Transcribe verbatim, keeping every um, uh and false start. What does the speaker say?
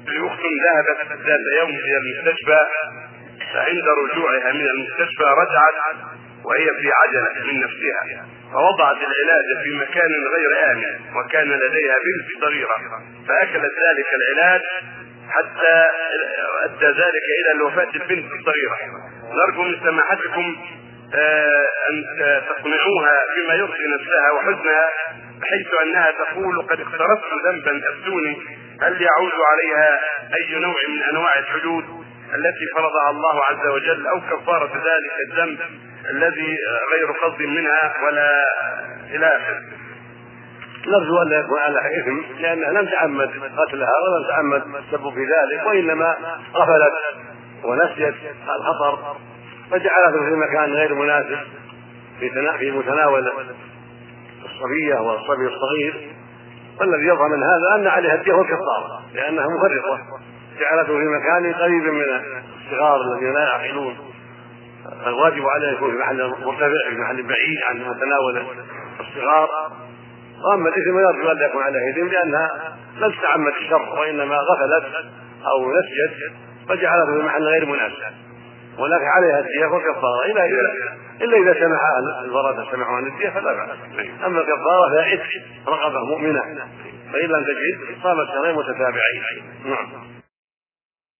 لأخت ذهبت ذات يوم إلى المستشفى، فعند رجوعها من المستشفى رجعت وهي في عجلة من نفسها، فوضعت العلاج في مكان غير آمن، وكان لديها بنت صغيرة، فأكلت ذلك العلاج حتى أدى ذلك إلى الوفاة البنت الصغيرة. نرجو من سماحتكم أن تقنعوها بما يرضي نفسها وحزنها، بحيث أنها تقول قد اقترفت ذنبا أفتوني، هل يعود عليها أي نوع من أنواع الحدود التي فرضها الله عز وجل، أو كفارة ذلك الذنب الذي غير قصد منها ولا إلى آخره؟ نرجو أن لا يكون على إثم، لأنها لم تعمد قتلها ولم تعمد السبب في ذلك، وإنما غفلت ونسيت الخطر فجعلته في مكان غير مناسب في متناول الصبية والصبي الصغير. والذي يظهر من هذا أن عليها الدية والكفارة، لأنها مفرطة، جعلته في مكان قريب من الصغار الذين لا يعقلون. الواجب عليه يكون في محل مرتفع، في محل بعيد عن متناول الصغار. واما الاثم يرجو ان يكون عليه اثم، لانها لم تتعمد الشر وانما غفلت او نسيت فجعلته في محل غير مناسب، ولكن عليها الدية والكفارة الا اذا الا اذا سمح الورثة سمحوا عن الدية فلا بأس. اما الكفارة فهي عتق رقبة مؤمنة، فإن لم تجد صام شهرين متتابعين. نعم.